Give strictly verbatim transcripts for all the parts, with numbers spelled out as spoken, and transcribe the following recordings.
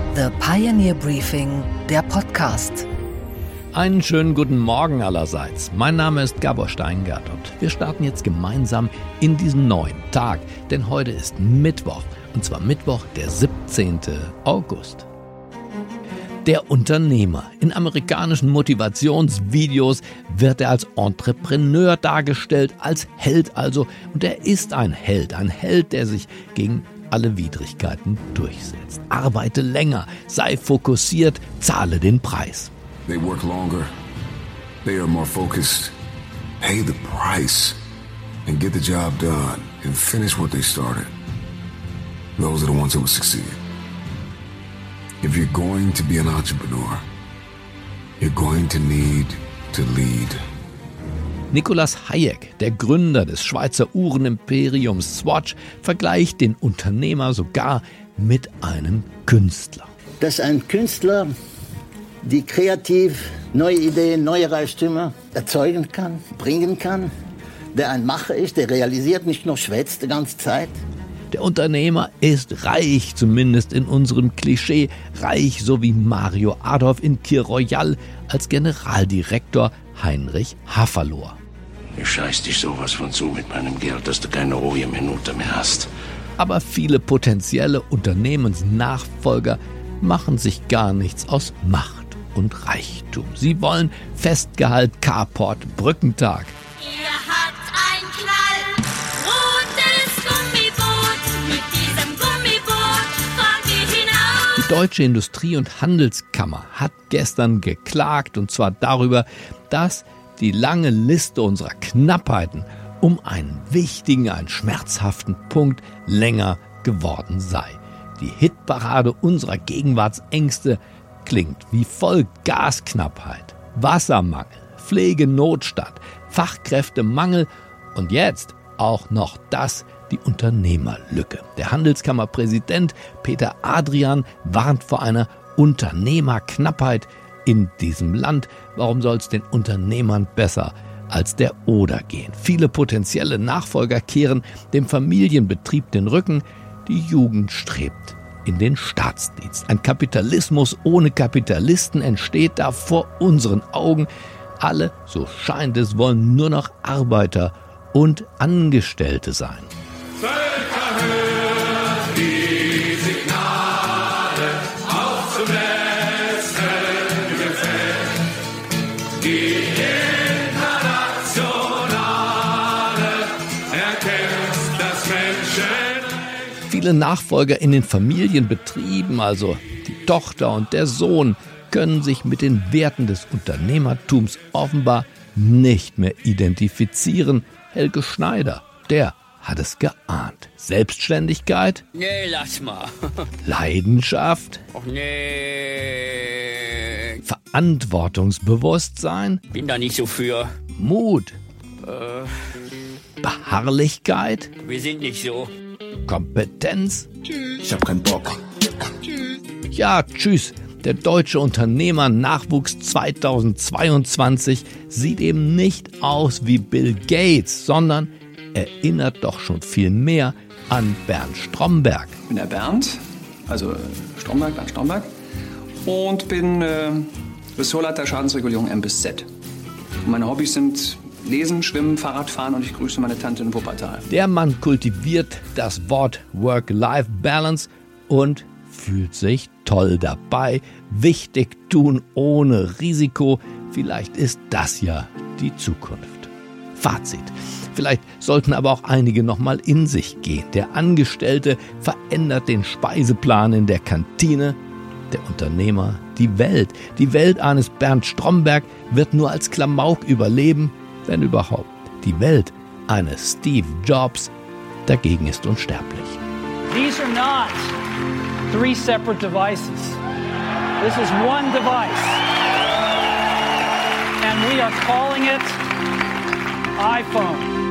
The Pioneer Briefing, der Podcast. Einen schönen guten Morgen allerseits. Mein Name ist Gabor Steingart und wir starten jetzt gemeinsam in diesen neuen Tag, denn heute ist Mittwoch, und zwar Mittwoch, der siebzehnten August. Der Unternehmer. In amerikanischen Motivationsvideos wird er als Entrepreneur dargestellt, als Held also, und er ist ein Held, ein Held, der sich gegen alle Widrigkeiten durchsetzt. Arbeite länger, sei fokussiert, zahle den Preis. They work longer. They are more focused. Pay the price and get the job done and finish what they started. Those are the ones who will succeed. If you're going to be an entrepreneur, you're going to need to lead. Nicolas Hayek, der Gründer des Schweizer Uhrenimperiums Swatch, vergleicht den Unternehmer sogar mit einem Künstler. Dass ein Künstler, die kreativ neue Ideen, neue Reichtümer erzeugen kann, bringen kann, der ein Macher ist, der realisiert, nicht nur schwätzt die ganze Zeit. Der Unternehmer ist reich, zumindest in unserem Klischee, reich, so wie Mario Adorf in Kir Royal als Generaldirektor Heinrich Haferlohr. Ich scheiß dich sowas von zu mit meinem Geld, dass du keine ruhige Minute mehr hast. Aber viele potenzielle Unternehmensnachfolger machen sich gar nichts aus Macht und Reichtum. Sie wollen Festgehalt, Carport, Brückentag. Ihr habt ein knallrotes Gummiboot. Mit diesem Gummiboot fahrt ihr hinaus. Die Deutsche Industrie- und Handelskammer hat gestern geklagt, und zwar darüber, dass die lange Liste unserer Knappheiten um einen wichtigen, einen schmerzhaften Punkt länger geworden sei. Die Hitparade unserer Gegenwartsängste klingt wie folgt: Gasknappheit, Wassermangel, Pflegenotstand, Fachkräftemangel und jetzt auch noch das, die Unternehmerlücke. Der Handelskammerpräsident Peter Adrian warnt vor einer Unternehmerknappheit in diesem Land. Warum soll es den Unternehmern besser als der Oder gehen? Viele potenzielle Nachfolger kehren dem Familienbetrieb den Rücken. Die Jugend strebt in den Staatsdienst. Ein Kapitalismus ohne Kapitalisten entsteht da vor unseren Augen. Alle, so scheint es, wollen nur noch Arbeiter und Angestellte sein. Völker hören die Signale auf zum letzten Gefecht. Die Internationale erkennt das Menschenrecht. Viele Nachfolger in den Familienbetrieben, also die Tochter und der Sohn, können sich mit den Werten des Unternehmertums offenbar nicht mehr identifizieren. Helge Schneider, der hat es geahnt. Selbstständigkeit? Nee, lass mal. Leidenschaft? Och nee. Verantwortungsbewusstsein? Bin da nicht so für. Mut? Äh, Beharrlichkeit? wir sind nicht so. Kompetenz? Ich hab keinen Bock. Ja, tschüss. Der deutsche Unternehmer-Nachwuchs zweitausendzweiundzwanzig sieht eben nicht aus wie Bill Gates, sondern erinnert doch schon viel mehr an Bernd Stromberg. Ich bin der Bernd, also Stromberg, Bernd Stromberg, und bin äh, Ressortleiter Schadensregulierung M bis Z. Und meine Hobbys sind Lesen, Schwimmen, Fahrradfahren, und ich grüße meine Tante in Wuppertal. Der Mann kultiviert das Wort Work-Life-Balance und fühlt sich toll dabei. Wichtig tun ohne Risiko. Vielleicht ist das ja die Zukunft. Fazit. Vielleicht sollten aber auch einige noch mal in sich gehen. Der Angestellte verändert den Speiseplan in der Kantine. Der Unternehmer die Welt. Die Welt eines Bernd Stromberg wird nur als Klamauk überleben, wenn überhaupt. Die Welt eines Steve Jobs dagegen ist unsterblich. These are not three separate devices. This is one device. And we are calling it iPhone.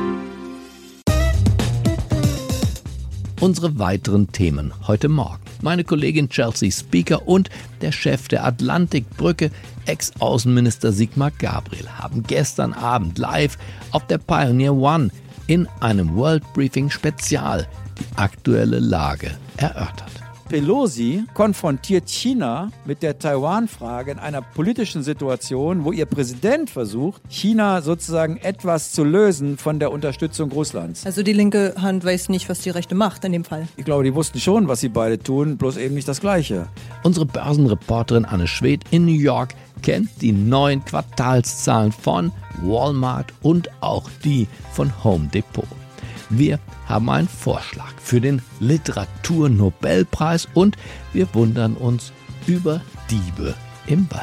Unsere weiteren Themen heute Morgen. Meine Kollegin Chelsea Speaker und der Chef der Atlantikbrücke, Ex-Außenminister Sigmar Gabriel, haben gestern Abend live auf der Pioneer One in einem World Briefing Spezial die aktuelle Lage erörtert. Pelosi konfrontiert China mit der Taiwan-Frage in einer politischen Situation, wo ihr Präsident versucht, China sozusagen etwas zu lösen von der Unterstützung Russlands. Also die linke Hand weiß nicht, was die rechte macht in dem Fall. Ich glaube, die wussten schon, was sie beide tun, bloß eben nicht das Gleiche. Unsere Börsenreporterin Anne Schwedt in New York kennt die neuen Quartalszahlen von Walmart und auch die von Home Depot. Wir haben einen Vorschlag für den Literaturnobelpreis und wir wundern uns über Diebe im Wald.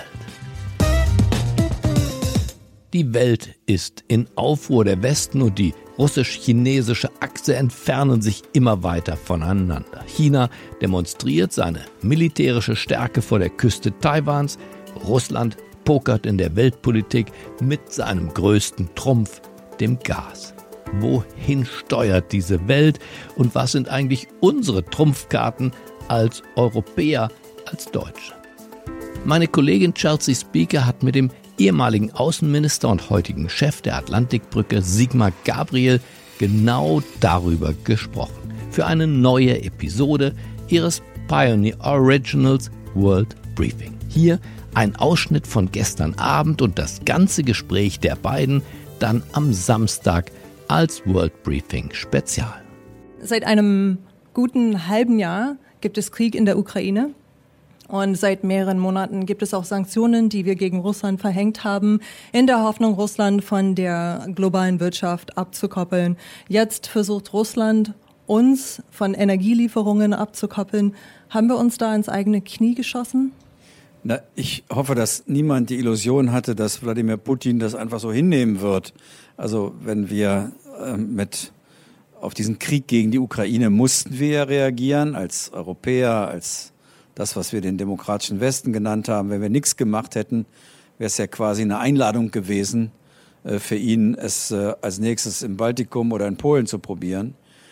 Die Welt ist in Aufruhr. Der Westen und die russisch-chinesische Achse entfernen sich immer weiter voneinander. China demonstriert seine militärische Stärke vor der Küste Taiwans. Russland pokert in der Weltpolitik mit seinem größten Trumpf, dem Gas. Wohin steuert diese Welt und was sind eigentlich unsere Trumpfkarten als Europäer, als Deutsche? Meine Kollegin Chelsea Speaker hat mit dem ehemaligen Außenminister und heutigen Chef der Atlantikbrücke Sigmar Gabriel genau darüber gesprochen. Für eine neue Episode ihres Pioneer Originals World Briefing. Hier ein Ausschnitt von gestern Abend und das ganze Gespräch der beiden dann am Samstag als World Briefing Spezial. Seit einem guten halben Jahr gibt es Krieg in der Ukraine. Und seit mehreren Monaten gibt es auch Sanktionen, die wir gegen Russland verhängt haben, in der Hoffnung, Russland von der globalen Wirtschaft abzukoppeln. Jetzt versucht Russland, uns von Energielieferungen abzukoppeln. Haben wir uns da ins eigene Knie geschossen? Na, ich hoffe, dass niemand die Illusion hatte, dass Wladimir Putin das einfach so hinnehmen wird. Also wenn wir äh, mit auf diesen Krieg gegen die Ukraine mussten wir ja reagieren, als Europäer, als das, was wir den demokratischen Westen genannt haben. Wenn wir nichts gemacht hätten, wäre es ja quasi eine Einladung gewesen äh, für ihn, es äh, als nächstes im Baltikum oder in Polen zu probieren.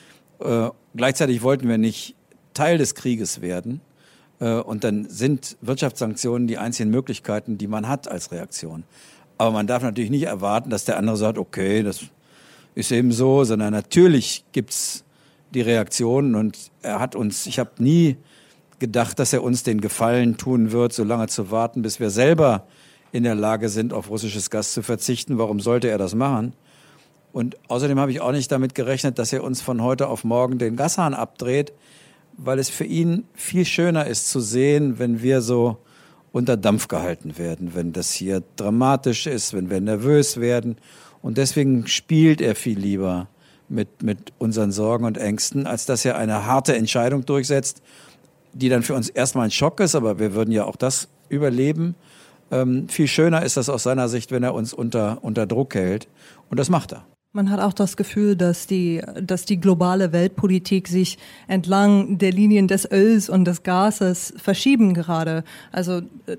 Äh, gleichzeitig wollten wir nicht Teil des Krieges werden. Äh, und dann sind Wirtschaftssanktionen die einzigen Möglichkeiten, die man hat als Reaktion. Aber man darf natürlich nicht erwarten, dass der andere sagt, okay, das ist eben so, sondern natürlich gibt's die Reaktionen und er hat uns, ich habe nie gedacht, dass er uns den Gefallen tun wird, so lange zu warten, bis wir selber in der Lage sind, auf russisches Gas zu verzichten. Warum sollte er das machen? Und außerdem habe ich auch nicht damit gerechnet, dass er uns von heute auf morgen den Gashahn abdreht, weil es für ihn viel schöner ist zu sehen, wenn wir so unter Dampf gehalten werden, wenn das hier dramatisch ist, wenn wir nervös werden. Und deswegen spielt er viel lieber mit, mit unseren Sorgen und Ängsten, als dass er eine harte Entscheidung durchsetzt, die dann für uns erstmal ein Schock ist, aber wir würden ja auch das überleben. Ähm, viel schöner ist das aus seiner Sicht, wenn er uns unter, unter Druck hält. Und das macht er. Man hat auch das Gefühl, dass die, dass die globale Weltpolitik sich entlang der Linien des Öls und des Gases verschieben gerade. Also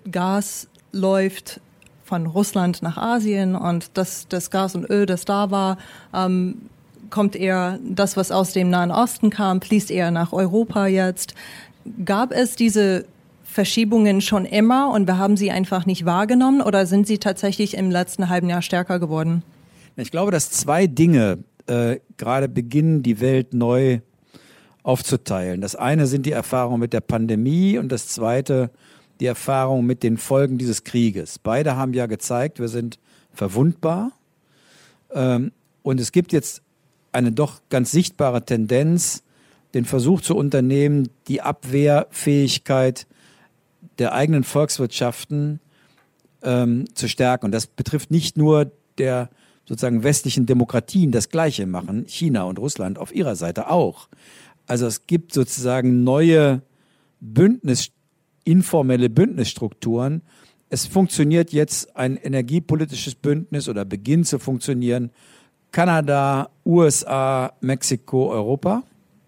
Gas läuft von Russland nach Asien und das, das Gas und Öl, das da war, ähm, kommt eher, das, was aus dem Nahen Osten kam, fließt eher nach Europa jetzt. Gab es diese Verschiebungen schon immer und wir haben sie einfach nicht wahrgenommen oder sind sie tatsächlich im letzten halben Jahr stärker geworden? Ich glaube, dass zwei Dinge äh, gerade beginnen, die Welt neu aufzuteilen. Das eine sind die Erfahrungen mit der Pandemie und das zweite die Erfahrungen mit den Folgen dieses Krieges. Beide haben ja gezeigt, wir sind verwundbar. Ähm, und es gibt jetzt eine doch ganz sichtbare Tendenz, den Versuch zu unternehmen, die Abwehrfähigkeit der eigenen Volkswirtschaften ähm, zu stärken. Und das betrifft nicht nur der sozusagen westlichen Demokratien, das Gleiche machen China und Russland auf ihrer Seite auch. Also es gibt sozusagen neue Bündnis, informelle Bündnisstrukturen. Es funktioniert jetzt ein energiepolitisches Bündnis oder beginnt zu funktionieren. Kanada, U S A, Mexiko, Europa.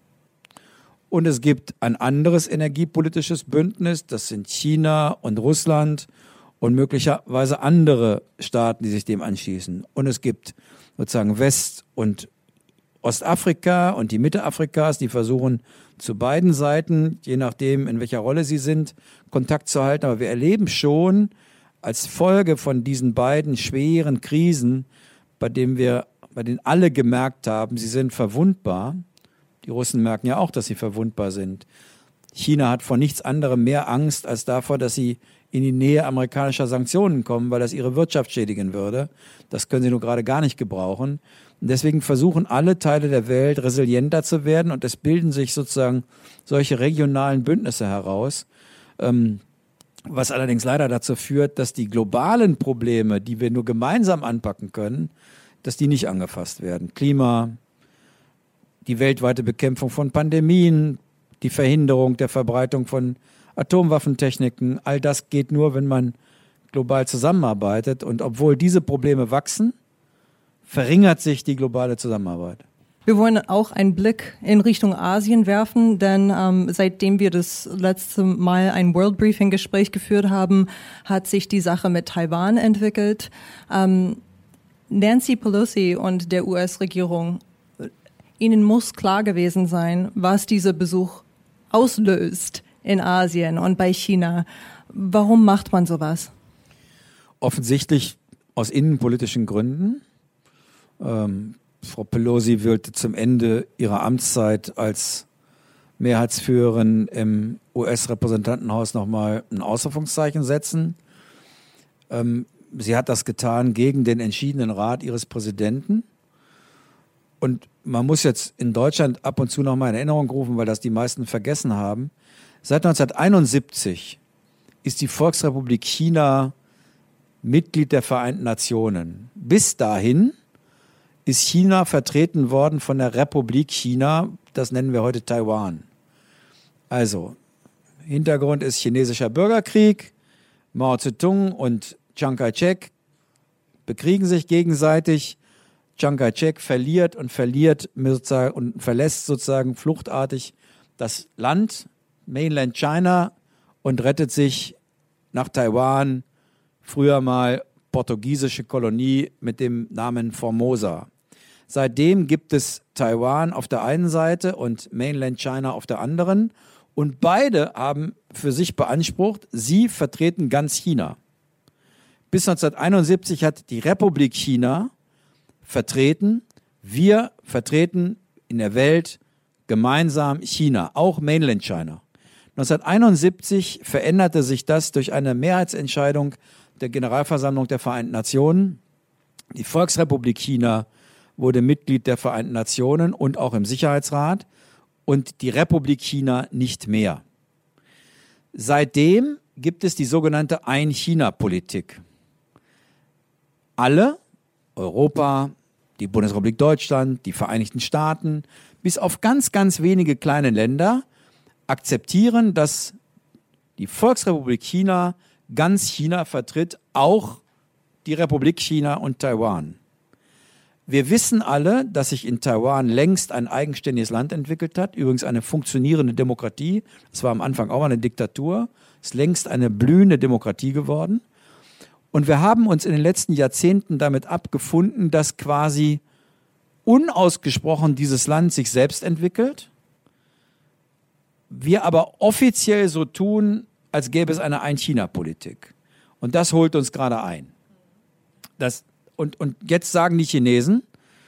Und es gibt ein anderes energiepolitisches Bündnis, das sind China und Russland und möglicherweise andere Staaten, die sich dem anschließen. Und es gibt sozusagen West- und Ostafrika und die Mitte Afrikas, die versuchen zu beiden Seiten, je nachdem in welcher Rolle sie sind, Kontakt zu halten. Aber wir erleben schon als Folge von diesen beiden schweren Krisen, bei denen wir, bei denen alle gemerkt haben, sie sind verwundbar. Die Russen merken ja auch, dass sie verwundbar sind. China hat vor nichts anderem mehr Angst als davor, dass sie in die Nähe amerikanischer Sanktionen kommen, weil das ihre Wirtschaft schädigen würde. Das können sie nur gerade gar nicht gebrauchen. Und deswegen versuchen alle Teile der Welt resilienter zu werden und es bilden sich sozusagen solche regionalen Bündnisse heraus, ähm, was allerdings leider dazu führt, dass die globalen Probleme, die wir nur gemeinsam anpacken können, dass die nicht angefasst werden. Klima, die weltweite Bekämpfung von Pandemien, die Verhinderung der Verbreitung von Atomwaffentechniken, all das geht nur, wenn man global zusammenarbeitet. Und obwohl diese Probleme wachsen, verringert sich die globale Zusammenarbeit. Wir wollen auch einen Blick in Richtung Asien werfen, denn ähm, seitdem wir das letzte Mal ein World Briefing Gespräch geführt haben, hat sich die Sache mit Taiwan entwickelt. Ähm, Nancy Pelosi und der U S-Regierung, ihnen muss klar gewesen sein, was dieser Besuch auslöst in Asien und bei China. Warum macht man sowas? Offensichtlich aus innenpolitischen Gründen. Ähm, Frau Pelosi wollte zum Ende ihrer Amtszeit als Mehrheitsführerin im U S-Repräsentantenhaus nochmal ein Ausrufungszeichen setzen. Ähm, sie hat das getan gegen den entschiedenen Rat ihres Präsidenten. Und man muss jetzt in Deutschland ab und zu nochmal in Erinnerung rufen, weil das die meisten vergessen haben. Seit neunzehnhunderteinundsiebzig ist die Volksrepublik China Mitglied der Vereinten Nationen. Bis dahin ist China vertreten worden von der Republik China, das nennen wir heute Taiwan. Also, Hintergrund ist chinesischer Bürgerkrieg, Mao Zedong und Chiang Kai-shek bekriegen sich gegenseitig, Chiang Kai-shek verliert und verliert sozusagen und verlässt sozusagen fluchtartig das Land, Mainland China, und rettet sich nach Taiwan, früher mal portugiesische Kolonie mit dem Namen Formosa. Seitdem gibt es Taiwan auf der einen Seite und Mainland China auf der anderen. Und beide haben für sich beansprucht, sie vertreten ganz China. Bis neunzehnhunderteinundsiebzig hat die Republik China vertreten, wir vertreten in der Welt gemeinsam China, auch Mainland China. neunzehnhunderteinundsiebzig veränderte sich das durch eine Mehrheitsentscheidung der Generalversammlung der Vereinten Nationen. Die Volksrepublik China wurde Mitglied der Vereinten Nationen und auch im Sicherheitsrat und die Republik China nicht mehr. Seitdem gibt es die sogenannte Ein-China-Politik. Alle, Europa, die Bundesrepublik Deutschland, die Vereinigten Staaten, bis auf ganz, ganz wenige kleine Länder, akzeptieren, dass die Volksrepublik China ganz China vertritt, auch die Republik China und Taiwan. Wir wissen alle, dass sich in Taiwan längst ein eigenständiges Land entwickelt hat, übrigens eine funktionierende Demokratie. Es war am Anfang auch eine Diktatur, ist längst eine blühende Demokratie geworden. Und wir haben uns in den letzten Jahrzehnten damit abgefunden, dass quasi unausgesprochen dieses Land sich selbst entwickelt, wir aber offiziell so tun, als gäbe es eine Ein-China-Politik. Und das holt uns gerade ein. Das, und, und jetzt sagen die Chinesen,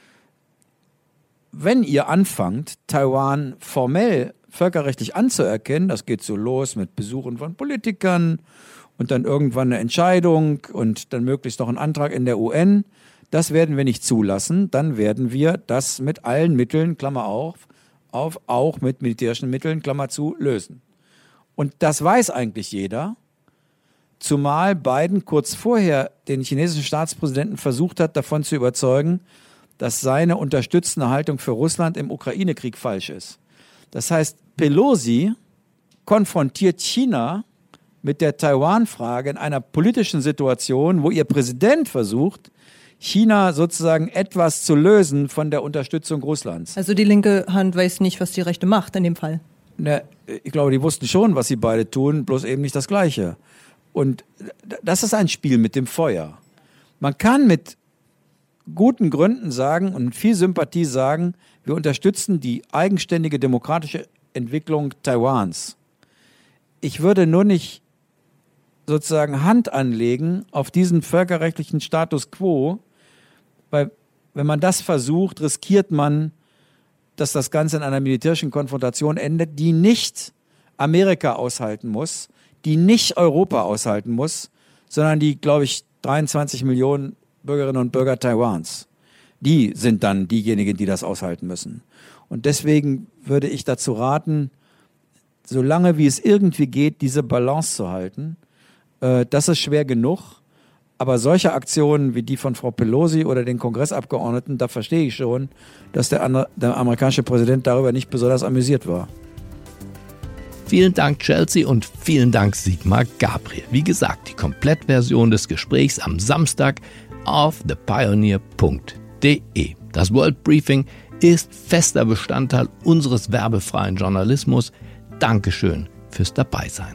wenn ihr anfangt, Taiwan formell völkerrechtlich anzuerkennen, das geht so los mit Besuchen von Politikern und dann irgendwann eine Entscheidung und dann möglichst noch ein Antrag in der U N, das werden wir nicht zulassen, dann werden wir das mit allen Mitteln, Klammer auf, auf auch mit militärischen Mitteln, Klammer zu, lösen. Und das weiß eigentlich jeder, zumal Biden kurz vorher den chinesischen Staatspräsidenten versucht hat, davon zu überzeugen, dass seine unterstützende Haltung für Russland im Ukraine-Krieg falsch ist. Das heißt, Pelosi konfrontiert China mit der Taiwan-Frage in einer politischen Situation, wo ihr Präsident versucht, China sozusagen etwas zu lösen von der Unterstützung Russlands. Also die linke Hand weiß nicht, was die rechte macht in dem Fall. Ne, ich glaube, die wussten schon, was sie beide tun, bloß eben nicht das Gleiche. Und das ist ein Spiel mit dem Feuer. Man kann mit guten Gründen sagen und mit viel Sympathie sagen, wir unterstützen die eigenständige demokratische Entwicklung Taiwans. Ich würde nur nicht sozusagen Hand anlegen auf diesen völkerrechtlichen Status quo, weil wenn man das versucht, riskiert man, dass das Ganze in einer militärischen Konfrontation endet, die nicht Amerika aushalten muss, die nicht Europa aushalten muss, sondern die, glaube ich, dreiundzwanzig Millionen Bürgerinnen und Bürger Taiwans. Die sind dann diejenigen, die das aushalten müssen. Und deswegen würde ich dazu raten, solange wie es irgendwie geht, diese Balance zu halten. Äh, das ist schwer genug. Aber solche Aktionen wie die von Frau Pelosi oder den Kongressabgeordneten, da verstehe ich schon, dass der, andere, der amerikanische Präsident darüber nicht besonders amüsiert war. Vielen Dank, Chelsea, und vielen Dank, Sigmar Gabriel. Wie gesagt, die Komplettversion des Gesprächs am Samstag auf the pioneer punkt de. Das World Briefing ist fester Bestandteil unseres werbefreien Journalismus. Dankeschön fürs Dabeisein.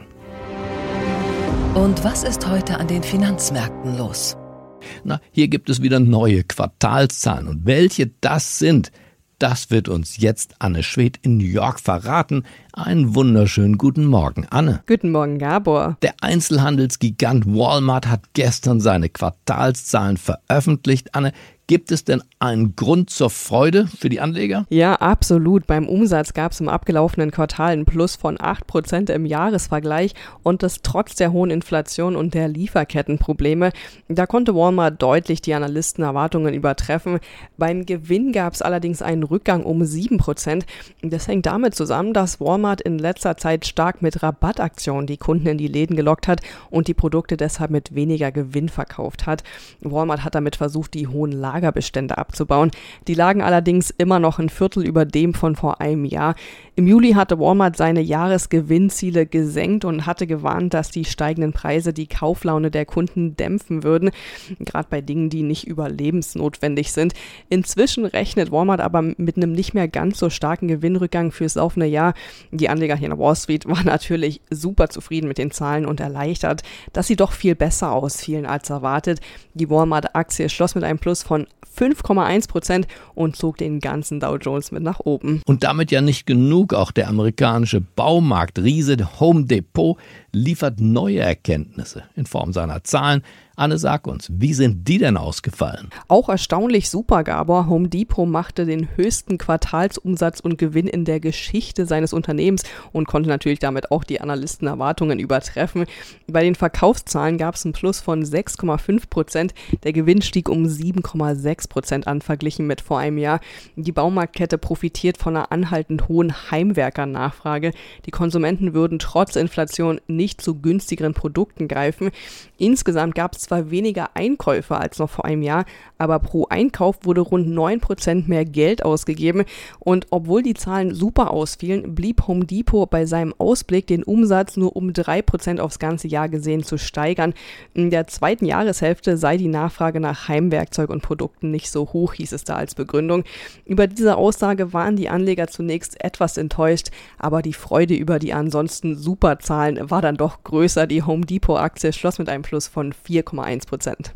Und was ist heute an den Finanzmärkten los? Na, hier gibt es wieder neue Quartalszahlen. Und welche das sind, das wird uns jetzt Anne Schwedt in New York verraten. Einen wunderschönen guten Morgen, Anne. Guten Morgen, Gabor. Der Einzelhandelsgigant Walmart hat gestern seine Quartalszahlen veröffentlicht. Anne, gibt es denn einen Grund zur Freude für die Anleger? Ja, absolut. Beim Umsatz gab es im abgelaufenen Quartal ein Plus von acht Prozent im Jahresvergleich und das trotz der hohen Inflation und der Lieferkettenprobleme. Da konnte Walmart deutlich die Analystenerwartungen übertreffen. Beim Gewinn gab es allerdings einen Rückgang um sieben Prozent. Das hängt damit zusammen, dass Walmart in letzter Zeit stark mit Rabattaktionen die Kunden in die Läden gelockt hat und die Produkte deshalb mit weniger Gewinn verkauft hat. Walmart hat damit versucht, die hohen Lagerbestände abzubauen. Die lagen allerdings immer noch ein Viertel über dem von vor einem Jahr. Im Juli hatte Walmart seine Jahresgewinnziele gesenkt und hatte gewarnt, dass die steigenden Preise die Kauflaune der Kunden dämpfen würden, gerade bei Dingen, die nicht überlebensnotwendig sind. Inzwischen rechnet Walmart aber mit einem nicht mehr ganz so starken Gewinnrückgang fürs laufende Jahr. Die Anleger hier in Wall Street waren natürlich super zufrieden mit den Zahlen und erleichtert, dass sie doch viel besser ausfielen als erwartet. Die Walmart-Aktie schloss mit einem Plus von fünf Komma eins Prozent und zog den ganzen Dow Jones mit nach oben. Und damit ja nicht genug. Auch der amerikanische Baumarktriese Home Depot liefert neue Erkenntnisse in Form seiner Zahlen. Anne, sag uns, wie sind die denn ausgefallen? Auch erstaunlich super, Gabor. Home Depot machte den höchsten Quartalsumsatz und Gewinn in der Geschichte seines Unternehmens und konnte natürlich damit auch die Analystenerwartungen übertreffen. Bei den Verkaufszahlen gab es einen Plus von sechs Komma fünf Prozent. Der Gewinn stieg um sieben Komma sechs Prozent an, verglichen mit vor einem Jahr. Die Baumarktkette profitiert von einer anhaltend hohen Heimwerkernachfrage. Die Konsumenten würden trotz Inflation nicht zu günstigeren Produkten greifen. Insgesamt gab es zwar weniger Einkäufe als noch vor einem Jahr, aber pro Einkauf wurde rund neun Prozent mehr Geld ausgegeben. Und obwohl die Zahlen super ausfielen, blieb Home Depot bei seinem Ausblick, den Umsatz nur um drei Prozent aufs ganze Jahr gesehen zu steigern. In der zweiten Jahreshälfte sei die Nachfrage nach Heimwerkzeug und Produkten nicht so hoch, hieß es da als Begründung. Über diese Aussage waren die Anleger zunächst etwas enttäuscht, aber die Freude über die ansonsten super Zahlen war dann doch größer. Die Home Depot-Aktie schloss mit einem Plus von vier Komma eins Prozent.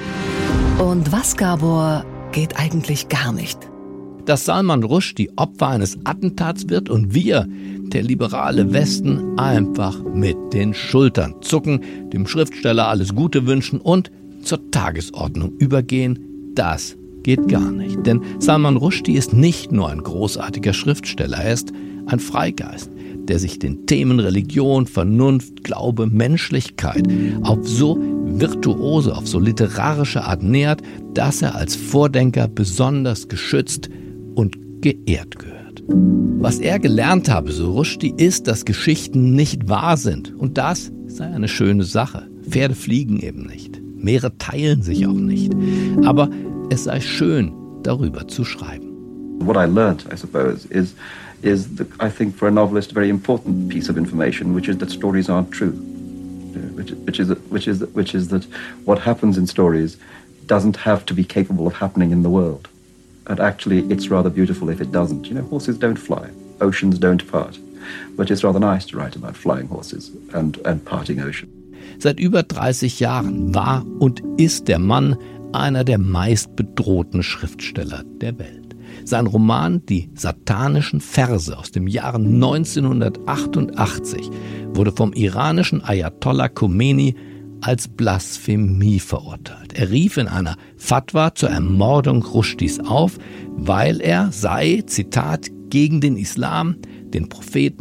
Und was, Gabor, geht eigentlich gar nicht? Dass Salman Rushdie Opfer eines Attentats wird und wir, der liberale Westen, einfach mit den Schultern zucken, dem Schriftsteller alles Gute wünschen und zur Tagesordnung übergehen, das geht gar nicht. Denn Salman Rushdie ist nicht nur ein großartiger Schriftsteller, er ist ein Freigeist, der sich den Themen Religion, Vernunft, Glaube, Menschlichkeit auf so virtuose, auf so literarische Art nähert, dass er als Vordenker besonders geschützt und geehrt gehört. Was er gelernt habe, so Rushdie, ist, dass Geschichten nicht wahr sind. Und das sei eine schöne Sache. Pferde fliegen eben nicht. Meere teilen sich auch nicht. Aber es sei schön, darüber zu schreiben. What I learned, I suppose, is is, the, I think, for a novelist, a very important piece of information, which is that stories aren't true, which, which is which is which is that what happens in stories doesn't have to be capable of happening in the world, and actually, it's rather beautiful if it doesn't. You know, horses don't fly, oceans don't part, but it's rather nice to write about flying horses and and parting oceans. Seit über dreißig Jahren war und ist der Mann einer der meistbedrohten Schriftsteller der Welt. Sein Roman »Die satanischen Verse« aus dem Jahre neunzehnhundertachtundachtzig wurde vom iranischen Ayatollah Khomeini als Blasphemie verurteilt. Er rief in einer Fatwa zur Ermordung Rushdies auf, weil er sei, Zitat, gegen den Islam, den Propheten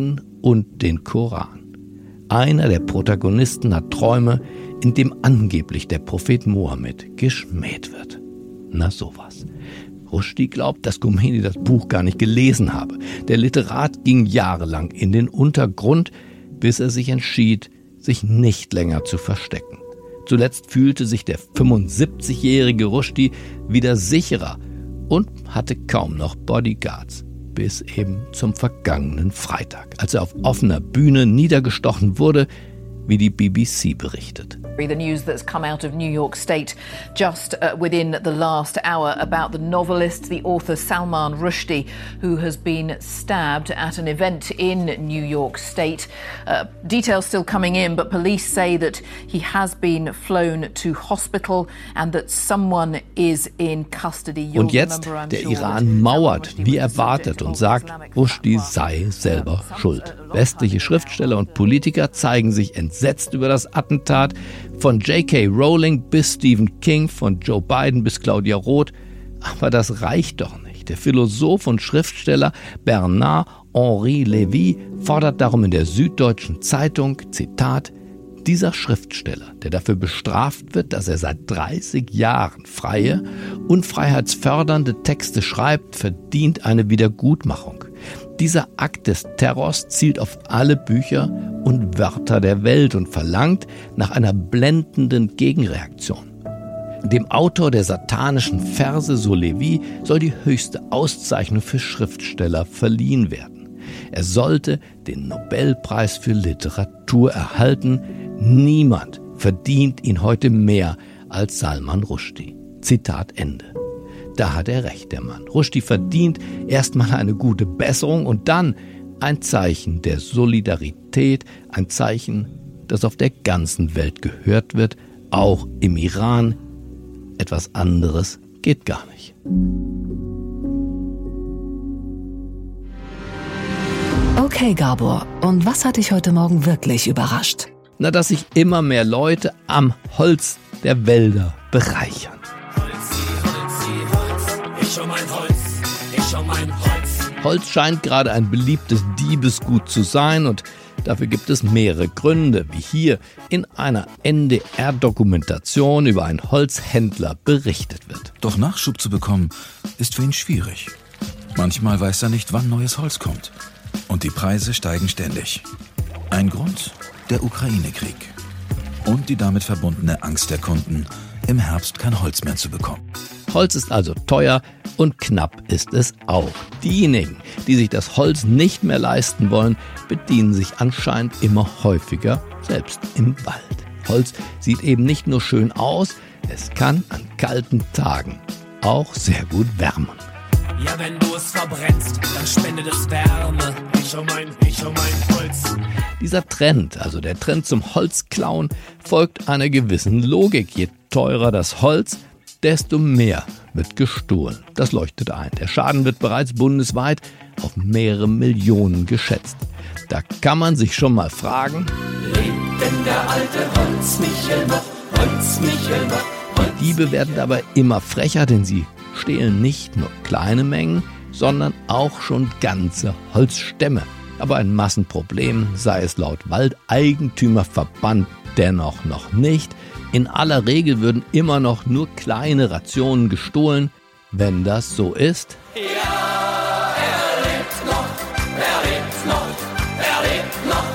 und den Koran. Einer der Protagonisten hat Träume, in dem angeblich der Prophet Mohammed geschmäht wird. Na sowas. Rushdie glaubt, dass Khomeini das Buch gar nicht gelesen habe. Der Literat ging jahrelang in den Untergrund, bis er sich entschied, sich nicht länger zu verstecken. Zuletzt fühlte sich der fünfundsiebzigjährige Rushdie wieder sicherer und hatte kaum noch Bodyguards. Bis eben zum vergangenen Freitag, als er auf offener Bühne niedergestochen wurde, wie die B B C berichtet. The news that's come out of New York State just uh, within the last hour about the novelist, the author Salman Rushdie, who has been stabbed at an event in New York State. Uh, details still coming in, but police say that he has been flown to hospital and that someone is in custody. Und jetzt, der Iran mauert, wie erwartet, und sagt, Rushdie sei selber schuld. Westliche Schriftsteller und Politiker zeigen sich entsetzt über das Attentat. Von J K Rowling bis Stephen King, von Joe Biden bis Claudia Roth. Aber das reicht doch nicht. Der Philosoph und Schriftsteller Bernard-Henri Lévy fordert darum in der Süddeutschen Zeitung, Zitat, dieser Schriftsteller, der dafür bestraft wird, dass er seit dreißig Jahren freie und freiheitsfördernde Texte schreibt, verdient eine Wiedergutmachung. Dieser Akt des Terrors zielt auf alle Bücher und Wörter der Welt und verlangt nach einer blendenden Gegenreaktion. Dem Autor der satanischen Verse, so Lévy, soll die höchste Auszeichnung für Schriftsteller verliehen werden. Er sollte den Nobelpreis für Literatur erhalten. Niemand verdient ihn heute mehr als Salman Rushdie. Zitat Ende. Da hat er recht, der Mann. Rushdie verdient erstmal eine gute Besserung und dann ein Zeichen der Solidarität, ein Zeichen, das auf der ganzen Welt gehört wird, auch im Iran. Etwas anderes geht gar nicht. Okay, Gabor, und was hat dich heute Morgen wirklich überrascht? Na, dass sich immer mehr Leute am Holz der Wälder bereichern. Ich um mein Holz, ich um mein Holz. Holz scheint gerade ein beliebtes Diebesgut zu sein und dafür gibt es mehrere Gründe, wie hier in einer N D R-Dokumentation über einen Holzhändler berichtet wird. Doch Nachschub zu bekommen, ist für ihn schwierig. Manchmal weiß er nicht, wann neues Holz kommt. Und die Preise steigen ständig. Ein Grund? Der Ukraine-Krieg. Und die damit verbundene Angst der Kunden, im Herbst kein Holz mehr zu bekommen. Holz ist also teuer und knapp ist es auch. Diejenigen, die sich das Holz nicht mehr leisten wollen, bedienen sich anscheinend immer häufiger selbst im Wald. Holz sieht eben nicht nur schön aus, es kann an kalten Tagen auch sehr gut wärmen. Ja, wenn du es verbrennst, dann spendet es Wärme. Ich um mein, ich um mein Holz. Dieser Trend, also der Trend zum Holzklauen, folgt einer gewissen Logik. Je teurer das Holz, desto mehr wird gestohlen. Das leuchtet ein. Der Schaden wird bereits bundesweit auf mehrere Millionen geschätzt. Da kann man sich schon mal fragen, lebt denn der alte Holzmichel noch, Holzmichel noch, Holz. Diebe werden dabei immer frecher, denn sie stehlen nicht nur kleine Mengen, sondern auch schon ganze Holzstämme. Aber ein Massenproblem sei es laut Waldeigentümerverband dennoch noch nicht. In aller Regel würden immer noch nur kleine Rationen gestohlen. Wenn das so ist, Ja, er lebt noch, er lebt noch, er lebt noch.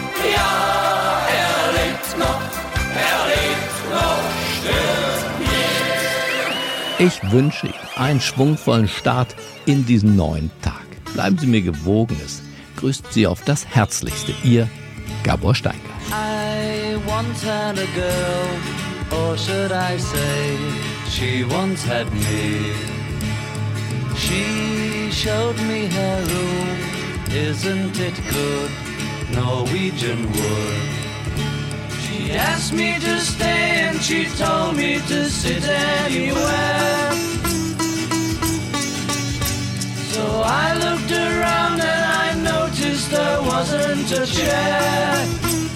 Ja, er lebt noch, er lebt noch, stirbt nie. ich wünsche Ihnen einen schwungvollen Start in diesen neuen Tag. Bleiben Sie mir gewogen, es grüßt Sie auf das Herzlichste. Ihr Gabor Steingart. I once had a girl, or should I say, she once had me. She showed me her room, isn't it good, Norwegian wood. She asked me to stay and she told me to sit anywhere. So I looked around and I noticed there wasn't a chair.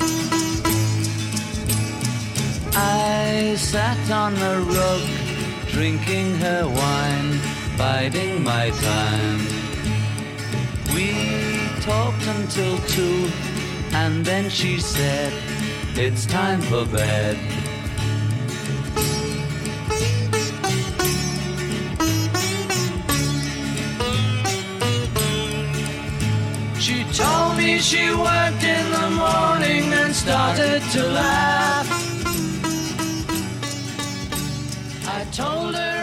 I sat on a rug, drinking her wine, biding my time. We talked until two, and then she said, it's time for bed. She told me she worked in the morning and started to laugh. I told her